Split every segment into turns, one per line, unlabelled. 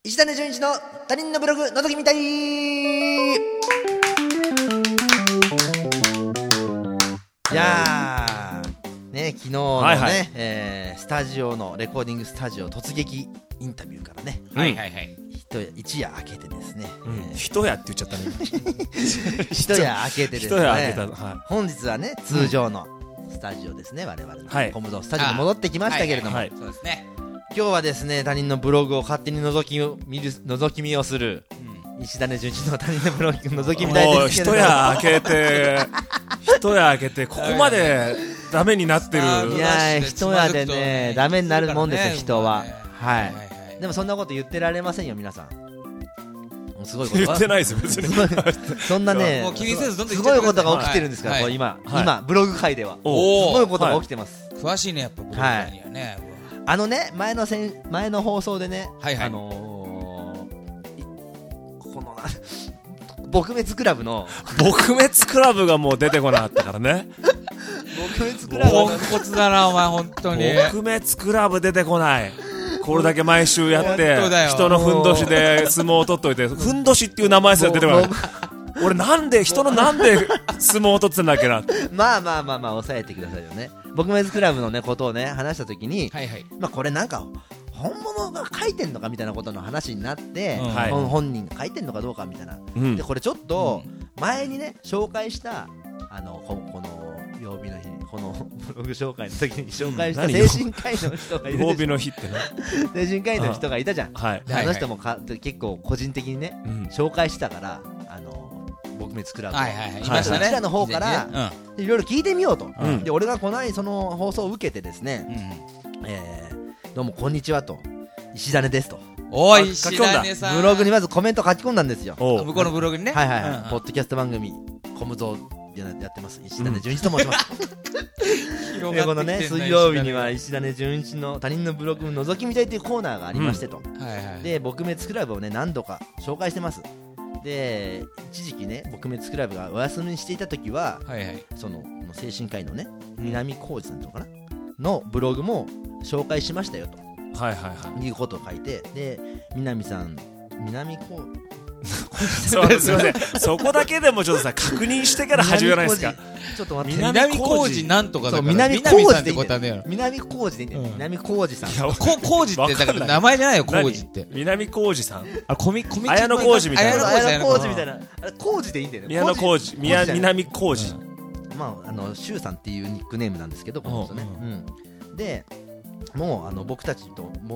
石種純一の他人のブログ覗き見たい。いやーね、昨日のね、
はいはい、
スタジオのレコーディングスタジオ突撃インタビューからね、
はいはいはい、
一夜明けてですね、
一夜って言っちゃったね
一夜明けてですね、
一夜明けた、はい、
本日はね通常のスタジオですね、我々の、
はい、
コムゾスタジオに戻ってきましたけれども、
はいはい、
そうですね、
今日はですね、他人のブログを勝手に覗き見をする、石種純一の他人のブログ覗き見たいですけれども、
一夜明けて一夜明けてここまでダメになってる。
いやー、一夜でねダメになるもんですよ、人は。はい、でもそんなこと言ってられませんよ皆さん。すごいこと
言ってないですよ別に
そんなね、すごいことが起きてるんですから、今ブログ界ではすごいことが起きてます。
詳しいね、やっぱブログ界にはね。
前の放送でね、この撲滅クラブの
撲滅クラブがもう出てこなかったからね
撲滅クラブ
ポンコツだなお前本当に。
撲滅クラブ出てこない。これだけ毎週やって人のふんどしで相撲を取っといて、ふんどしっていう名前すら出てこない。俺なんで相撲を取ってたんだっけな
まあ抑えてくださいよね。撲滅クラブのねことをね話したときに、これなんか本物が書いてんのかみたいなことの話になって、本人が書いてんのかどうかみたいな、でこれちょっと前にね紹介したこの曜日の日、このブログ紹介の時に紹介した精神科医の人がいる。
曜日の日ってね、
精神科医の人がいたじゃん。であの人も結構個人的にね紹介してたから、撲滅クラブそちらの方からいろいろ聞いてみようと。で俺がこの間その放送を受けてですね、どうもこんにちはと、石種ですと、
おい石種さん、
ブログにまずコメント書き込んだんですよ。
向こうのブログにね、
ポッドキャスト番組コムゾやってます石種純一と申しますでこのね水曜日には石種純一の他人のブログを覗き見たいというコーナーがありましてと、で撲滅クラブをね何度か紹介してます。で一時期ね撲滅クラブがお休みにしていた時は、その精神科医のね南浩二さんとかなのブログも紹介しましたよと、いうことを書いて、で南浩
すいません、そこだけでもちょっとさ確認してから始めないですか。
ちょっと待って、
南浩二なんとかだから
南
さんってことはね、
南浩二でいいんだよ。南浩二さん、
浩二ってだから名前じゃないよ、浩二って。
南浩二さん、
綾
野浩二みたいな、
綾野浩二みたいな、浩二でいいんだよね。
宮野浩二、南浩二、
周さんっていうニックネームなんですけど、この人ね。でもう僕たちとも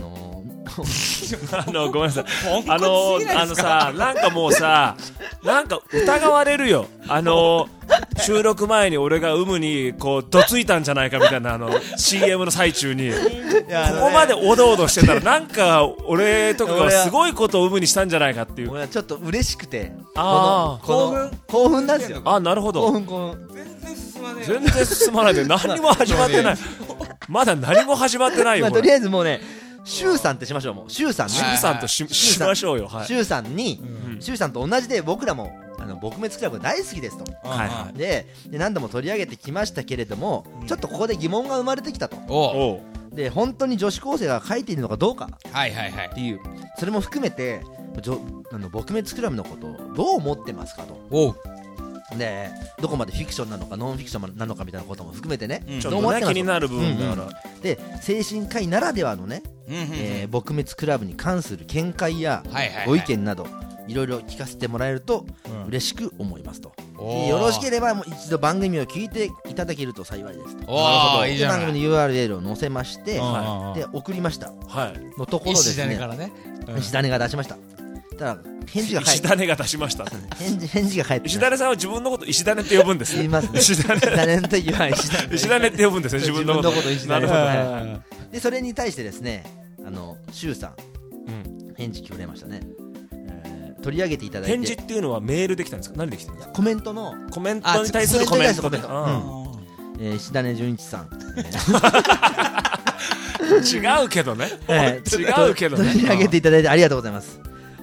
ごめんなさい、さ、なんかもうさ、なんか疑われるよ。収録前に俺が有無にこうどついたんじゃないかみたいなCM の最中にここまでおどおどしてたらなんか俺とかがすごいことを有無にしたんじゃないかっていう。
俺はちょっと嬉しくて、
興奮
なんですよ。
なるほど。全然進まないで何も始まってないまだ何も始まってないよ。
とりあえずもうね、周さんってしましょう。もう周さんね、
周さんとしましょうよ。
周さんに、周さんと同じで僕らも撲滅クラブが大好きですと。で何度も取り上げてきましたけれども、ちょっとここで疑問が生まれてきたと。で本当に女子高生が書いているのかどうかっていう、それも含めて撲滅クラブのことをどう思ってますかと。でどこまでフィクションなのかノンフィクションなのかみたいなことも含めてね、
ちょっとね気になる部分だから。
で精神科医ならではのね、撲滅クラブに関する見解やご意見などいろいろ聞かせてもらえると嬉しく思いますと。よろしければもう一度番組を聞いていただけると幸いですと。番組の URL を載せまして、で送りましたのところですね、石種が出しました。ただ返事が
石種が出しました。
返事が返って、
石種さんは自分のこと石種って呼ぶんですね。
言いますね。石種の時は
石種って呼ぶんですね、自分のこと
石種。でそれに対してですね、周さん返事くれましたね。取り上げていただいて。
返事っていうのはメールできたんですか、何できたんですか。
コメントに
対するコメントで。
石種純一さん
違うけどね、違うけどね。
取り上げていただいてありがとうございます。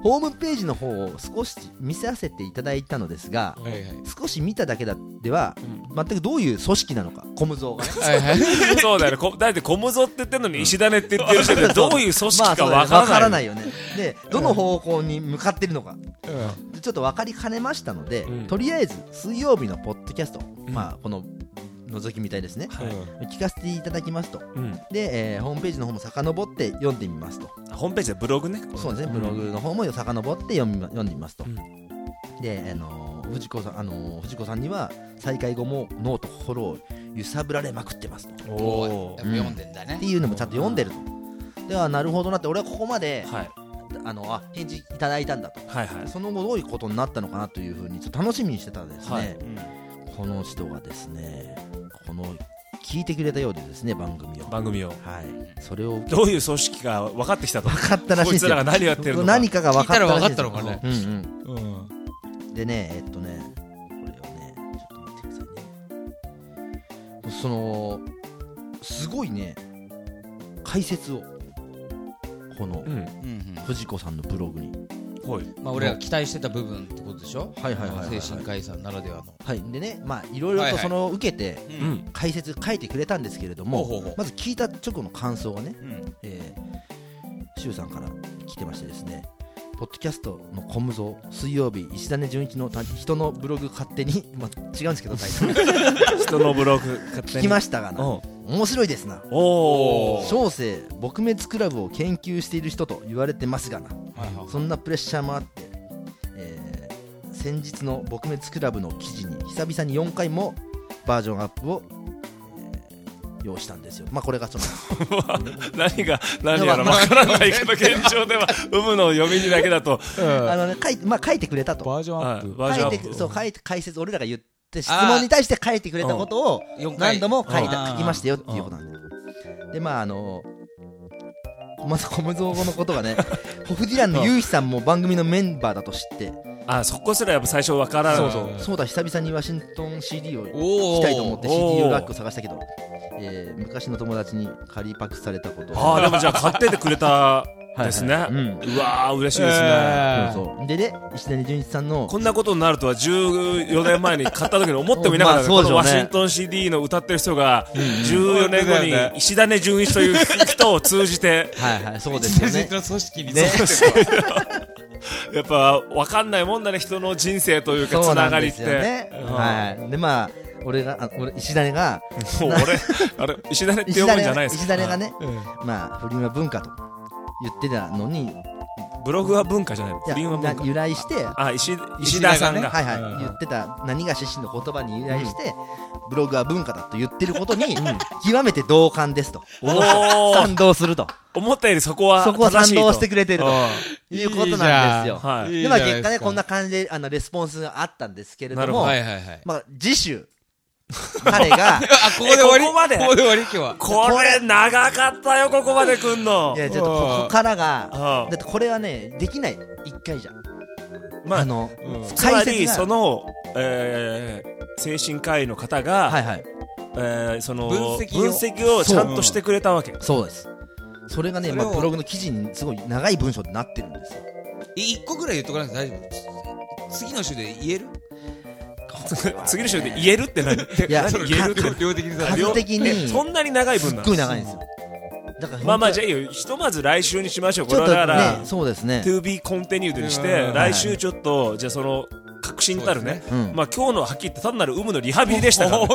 ホームページの方を少し見させていただいたのですが、
はいはい。
少し見ただけでは、全くどういう組織なのか、コムゾーがね。
はいはい。
そうだよね。だってコムゾって言ってんのに石種って言ってる人でどういう組織かわからない
よね。で、どの方向に向かってるのか、ちょっと分かりかねましたので、とりあえず水曜日のポッドキャスト、この覗きみたいですね、聞かせていただきますと、で、ホームページの方も遡って読んでみますと。
ホームページでブログね。
そうですね、ブログの方も遡って読んでみますと。で、藤子さんには再開後も脳と心を揺さぶられまくってますと。
おー、読んでんだね。
っていうのもちゃんと読んでると。ではなるほどなって、俺はここまで、返事いただいたんだと、その後どういうことになったのかなというふうにちょっと楽しみにしてたんですね、この人がですね、聞いてくれたようでですね、番組を、それを
どういう組織か分かってきたと。
分かったらしいですよ。
こいつらが何やってるのか、
何かが分かったらしいです。
聞いたら分かったのかね。
でね、これをね、ちょっと待ってくださいね。すごいね、解説をこの藤子さんのブログに、
俺らが期待してた部分ってことでしょ。精神科医さんならではの。
でね、いろいろと受けて解説書いてくれたんですけれども、まず聞いた直後の感想がね、シュウさんから来てましてですね、ポッドキャストのコムゾー、水曜日石種純一の人のブログ勝手に、違うんですけどタイトル
人のブログ勝手に
聞きましたがな、面白いですな。小生撲滅クラブを研究している人と言われてますがな、そんなプレッシャーもあって、先日の撲滅クラブの記事に久々に4回もバージョンアップを、用意したんですよ。これがその
何やら分からないけど、現状では有無の読みにだけだと
書いてくれたと。
バージョンアップ、
書いて解説、俺らが言って質問に対して書いてくれたことを何度も書きましたよっていうことなんで。で、まずコムゾーのことがね、ホフディランのユウヒさんも番組のメンバーだと知って、
そこすらやっぱ最初分からない。
そうだ、久々にワシントン CD を聴きたいと思って CD ラックを探したけど、昔の友達に借りパクされたこと。
でもじゃあ買っててくれたですね。うわー、嬉しいですね。
でね、石谷純一さんの
こんなことになるとは14年前に買った時に思ってもいなかった。このワシントン CD の歌ってる人が14年後に石谷純一という人を通じて、
そうですよね、
組織に
やっぱ分かんないもんだね、人の人生というかつながりって。で、
俺石種が
石種って呼ぶんじゃないですか。
石種がね、不倫は文化と言ってたのに、
ブログは文化じゃない、不倫は文化
由来して、
石田さんが
言ってた何が出身の言葉に由来して、ブログは文化だと言ってることに極めて同感ですと、賛同すると、
思ったよりそこは
賛同してくれてるということなんですよ。で、結果ね、こんな感じでレスポンスがあったんですけれども、次週彼が
ここで終わり、今日は。
これ長かったよ、ここまで来んの。
いや、ちょっとここからが、だってこれはね、できない、一回じゃ。
つまりその精神科医の方がその分析をちゃんとしてくれたわけ。
そうです。それがね、ブログの記事にすごい長い文章になってるんですよ。
1個ぐらい言っとかなくて大丈夫？次の週で言える？
次の週で言えるって何？い
や、
言えるって
数的に
そんなに長い文なの？
すっごい長いんですよ。
だからじゃあいいよ、ひとまず来週にしましょう。これはだから
そうですね、
To be continued にして、来週ちょっとじゃあその確信たるね、今日のはっきり言って単なる有無のリハビリでしたから、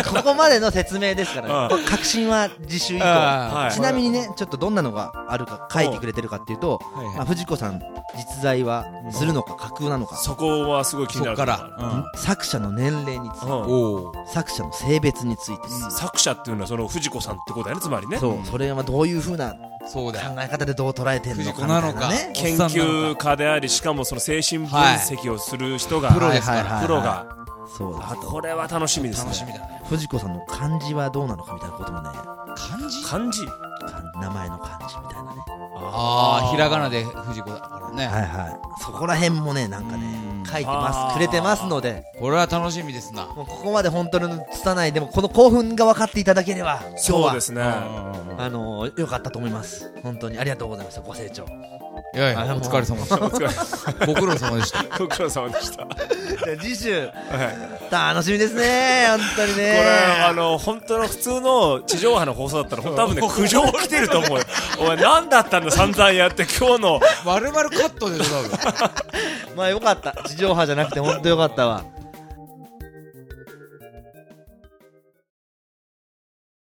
ここまでの説明ですから、確信は次週以降。ちなみにね、ちょっとどんなのがあるか書いてくれてるかっていうと、藤子さん実在はするのか架空なのか、
そこはすごい気になる。
作者の年齢について、作者の性別について、
作者っていうのはその藤子さんってことだよね、つまりね。
それはどういうふうな考え方でどう捉えてるのかみたいなね、
研究家であり、しかもその精神分析をする人が、プロですから、プロが。そうだ。これは楽しみですね。楽しみだね。
藤子さんの漢字はどうなのかみたいなこともね。
漢字
名前の漢字みたいなね。
ひらがなで藤子だからね。
そこら辺もね、なんかね、書いてくれてますので、
これは楽しみですな。
もうここまで本当に拙い、でもこの興奮が分かっていただければ、今日は
そうですね、
良かったと思います。本当にありがとうございました。ご清聴。
いやいや、お疲れ様でした。ご苦労様でした。
ご苦労様でした。
次週、楽しみですね、本当にね。
これ本当の普通の地上波の放送だったら多分ね苦情来てると思うよ。お前何だったんだ散々やって今日の
丸々カットでしょ多分。
まあよかった、地上波じゃなくて本当よかったわ。